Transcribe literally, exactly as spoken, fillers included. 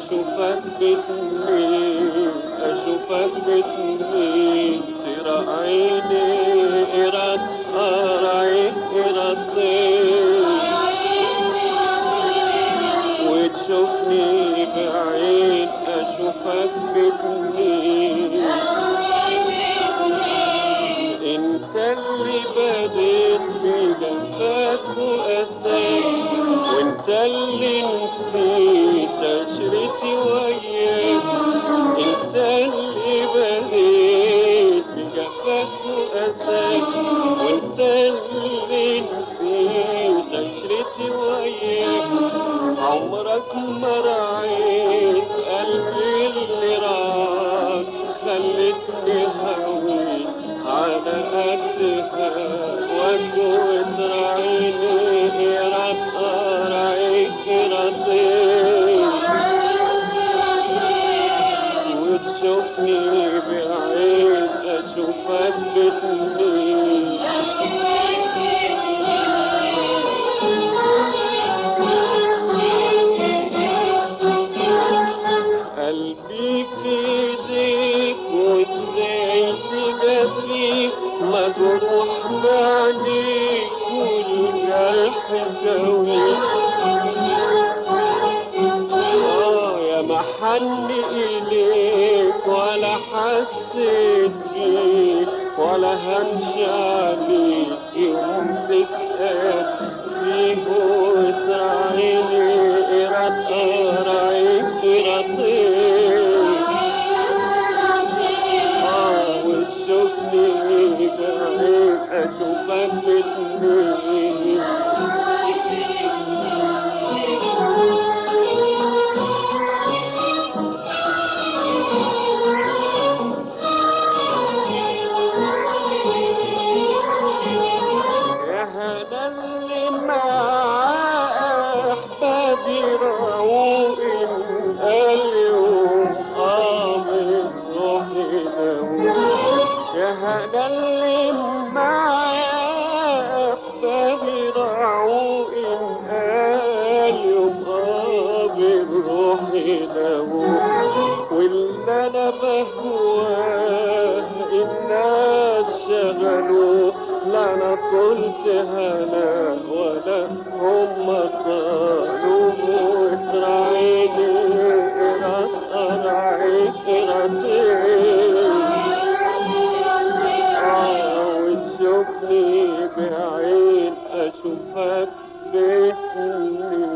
أشوفك بتميل أشوفك بتميل ترى عيني إراد أرعي إرادين وتشوفني بعيد أشوفك بتميل انت اللي بديت بجفاك وأساك وانت اللي نسيت عشرتي وياك انت اللي بديت بجفاك وأساك وانت اللي نسيت عشرتي وياك عمرك ما رعيت قلبي اللي راك خلتني هويت على قدها وجوة عيني رد أرعيك رديت وتشوفني بعيد أشوفك بتميل قلبي في ايديك وازاي تجافيك مجروح بعديك والجرح داويك اه يا محن اليك ولا حسيت بيك ولا همشي عليك يوم تسأل فيه وتراعيني إراد أراعيك إرادين آه وتشوفني بعيد أشوفك بتميل يا هذا اللي معاه أحبابي رعوق اليوم قامت روحي دوم يا هذا اللي معاه أحبابي رعوق اليوم قامت روحي دوم واللي أنا بهواه الناس شغلوه لا انا قلت هلا ولا هم قالوا وتراعيني إراد أرعيك إرادين آه وتشوفني بعيد أشوفك بتميل